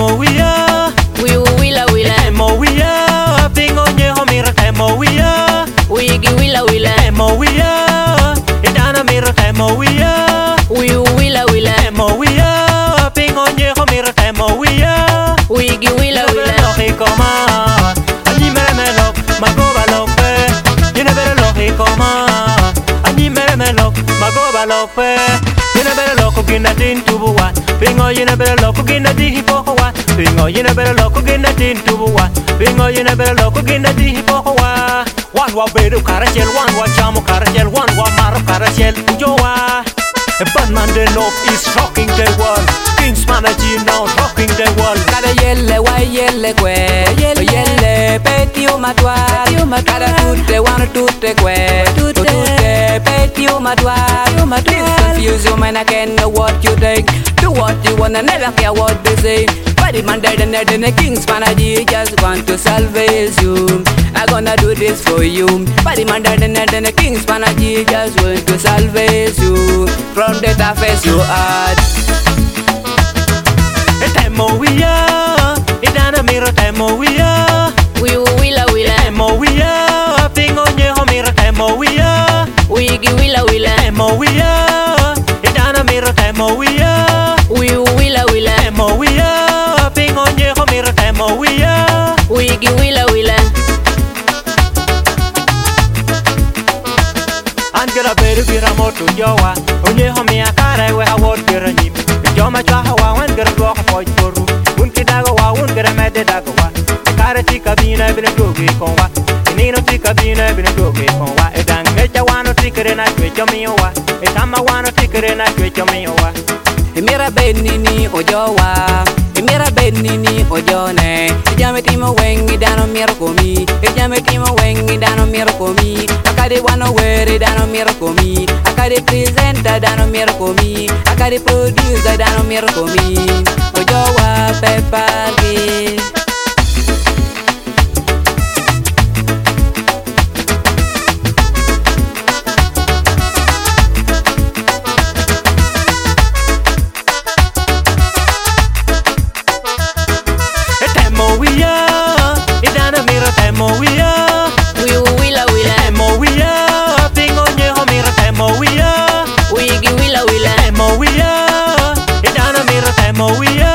temo wia. Willa willa. Temo wia. Pingo nye homira temo wia. Wigi willa willa. Temo wia. Idana mira temo wia. Willa willa. Temo wia. Pingo nye homira temo wia. Wigi willa willa. Lohi koma. Ani mere melok. Magoba lokpe. Yine bere lohi koma. Ani mere melok. Magoba lokpe. Yine bere loko ginna din tubuwa. Pingo yine bere loko ginna di hipokowa. Pingo yine bere loko ginna din tubuwa. Pingo yine bere loko ginna di hipokowa. Wan wa bedu karashel, wan wa chamu karashel, wan wa maru karashel ujowa. Batman the love is rocking the world. King's manager now rocking the world. Kada yelle wa yelle kwe. Yelle peti o matwa. Kada tutte wan tutte kwe. Tutte peti o matwa. Please confuse you man, I can't know what you think. Do what you wanna, never care what they say. Body man dead and dead and the king's manager just want to salvage you. I gonna do this for you. Body man dead and dead and the king's manager just want to salvage you. From the toughest you had. Temo wia. Idana miro temo wia. Willa willa. Temo wia. Pingo nye homira temo wia. Wigi willa willa. Temo wia. Idana miro temo wia. Willa willa. Temo wia. Pingo nye homira temo wia. Wigi willa willa. Angela beru bira motu jowa. Onye homia kare we hawot bira nyim. Joma chwa hawa wan gara dwa hapoj boru. Un kidago wa un gara mede dago wa. Kare tika bina bina dogi konwa. Nino tika bina bina dogi konwa. Edange cha wano tikere na kwe chomiwa. Etama wano tikere na kwe chomiwa. Mira benini ojowa. Mira benini ojone. Ijame timo wengi dano mira komi. Ijame timo wengi dano mira komi. Akade wano were dano mira komi. Akade presenter dano mira komi. Akade producer dano mira komi. Ojowa pepagi. Temo wia. Idana miro temo wia. Willa willa. Temo wia. Pingo nye homira temo wia. Wigi willa willa. Temo wia. Idana miro temo wia.